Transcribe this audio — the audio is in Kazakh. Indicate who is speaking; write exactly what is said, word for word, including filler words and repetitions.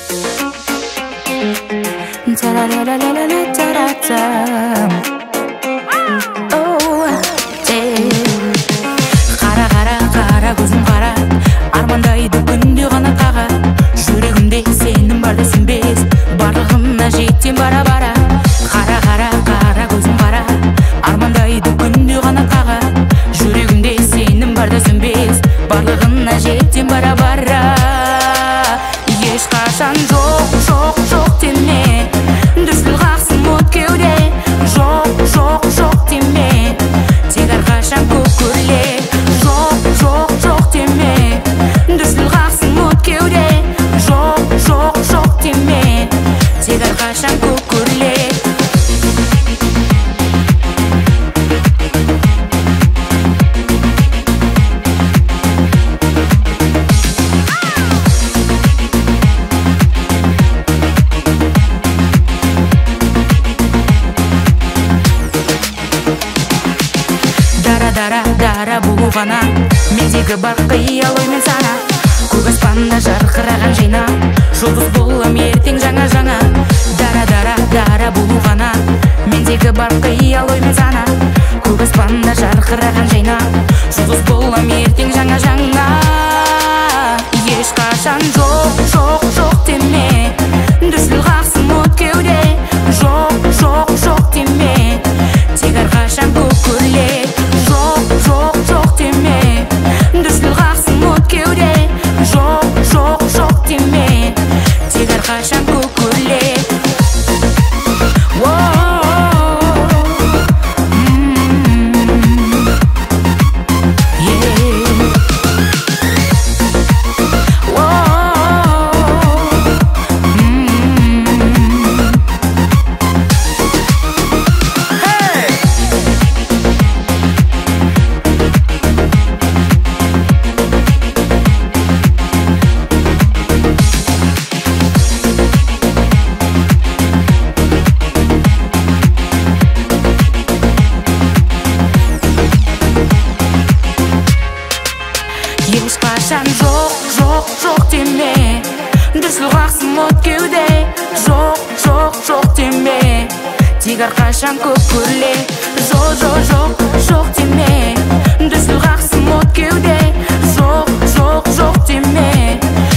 Speaker 1: Қара қара қара көзім қара, армандайды күнде ғана таға. Жүрегімде сенің бар түсінбес, барлығына жетем бара-бара. Қара қара қара көзім қара, армандайды күнде ғана таға. Жүрегімде сенің бар түсінбес, барлығына жетем бара-бара. Ешқашан жоқ жоқ жоқ деме, дүрсіл қақсын от кеуде. Жоқ жоқ жоқ деме, тек әрқашан көкөрле. Жоқ жоқ жоқ деме, дүрсіл қақсын от кеуде. Жоқ жоқ жоқ деме, тек әрқашан көкөрле. Дара дара болу ғана мендегі бар қиял ой мен сана. Көк аспанда жарқыраған жайна, жұлдыз болам ертең жаңа-жаңа. Дара дара дара болу ғана мендегі бар қиял ой мен сана. Көк аспанда жарқыраған жайна, жұлдыз болам ертең жаңа-жаңа. Ешқашан жоқ жоқ жоқ деме, дүрсіл қақсын от кеуде. Жоқ жоқ жоқ деме, тек әрқашан көкөрле. Жоқ жоқ жоқ деме, дүрсіл қақсын от кеуде. Жоқ жоқ жоқ деме, тек әрқашан көкөрле. Ешқашан жоқ жоқ жоқ деме, дүрсіл қақсын от кеуде. Жоқ жоқ жоқ деме, тек әрқашан көкөрле. Жоқ жоқ жоқ жоқ деме, дүрсіл қақсын от кеуде. Жоқ жоқ жоқ деме,